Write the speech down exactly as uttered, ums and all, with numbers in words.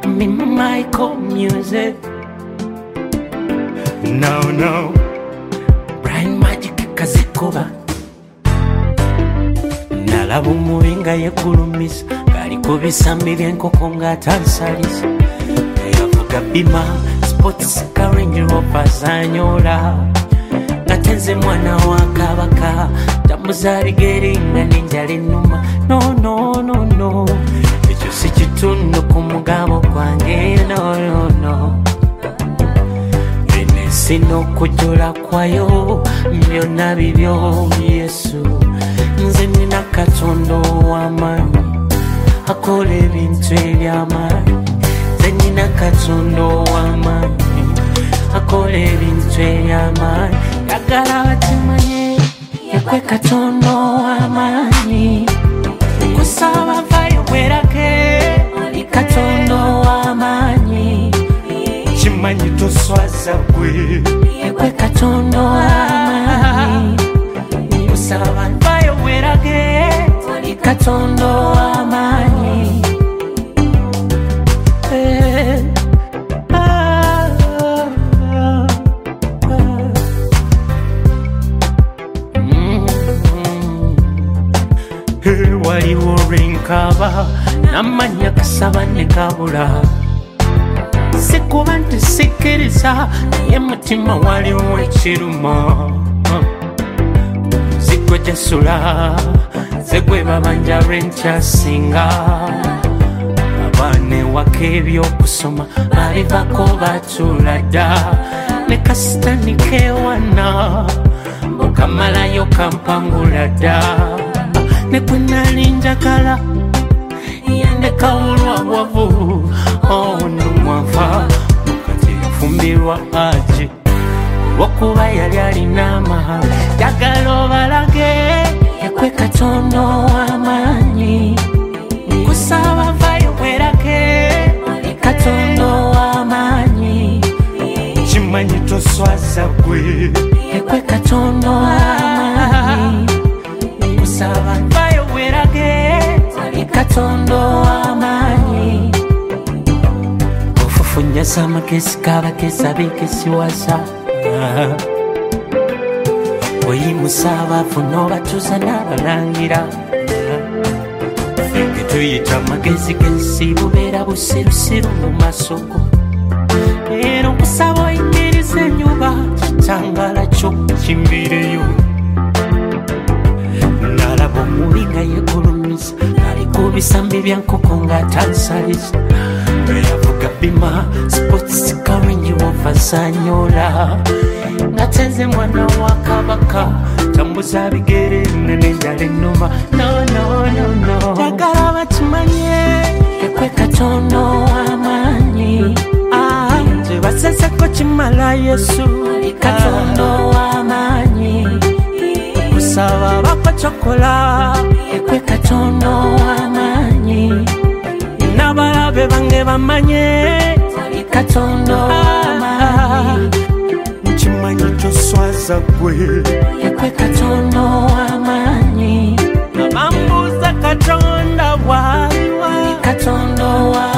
me Michael music. No, no. Brian Magic Kazikoba. Nalabu muinga ye kulumisa. Kali kubisambi byenkoko nga tansalisa. Yavuga bima sports ka Range Rover zanyola. Natenze mwana wa kabaka. Tamuzari geringa ninjali numa. No, no, no, no. Echo si kitundu kumugabo kwange. No, no, no. Sino kujula kwayo myona bibyo Yesu nze nina katondo w'amaanyi akola ebintu eby'amaanyi nze nina katondo w'amaanyi akola ebintu eby'amaanyi yagala batimanye yekwe katondo w'amaanyi kusaba vayo werake katondo w'amaanyi chimanyi toswaza kwe yekwe katondo w'amaanyi usaba vayo werage katondo w'amaanyi eh, ah, ah, ah. Mm-hmm. Hey, waliwo rinkaba namanya kasaba ne kabula sikuba nti sikiriza naye mutima waliwo ekiruma zigwe gyesula zegwe babanja lwenkyasinga abaana ewaka ebyokusoma balivako batula dda ne kasitani kewana okamalayo kampangula dda ne gwe nali njagala yandekawulwa bwavu ono mwava mukati yafumbirwa aji olwokuba yali alina amahanga yagala obalage yekwe katondo w'amaanyi kusaba vayo werage katondo w'amaanyi kimanyi toswaza gwe yekwe katondo w'amaanyi kusaba vayo werage katondo w'amaanyi ofufunyasa amakesi kabakesa bekesiwasa oyimusa abafu n'obatuuza n'abalangira feke tuyita amagezi g'ensi bubeera busirusiru mu maaso go era okusaba oyingiriza ennyuba kitangala kyo kimbireyo nalaba omubi nga yegulumiza ali ku bisambi bya nkoko ng'atansalisa yavuga bima sports ka Range Rover zanyola natenze mwana wa kabaka tambuza bigere nenjala ennuma no no no no yagala batimanye yekwe katondo w'amaanyi nze baseseko kimala Yesu katondo w'amaanyi kusaba bakocokola yekwe katondo w'amaanyi n'abalabe bange bamanye katondo w'amaanyi kimanyi toswaza gwe yekwe katondo w'amaanyi abambuza katonda bwaliwa katondo w'amaanyi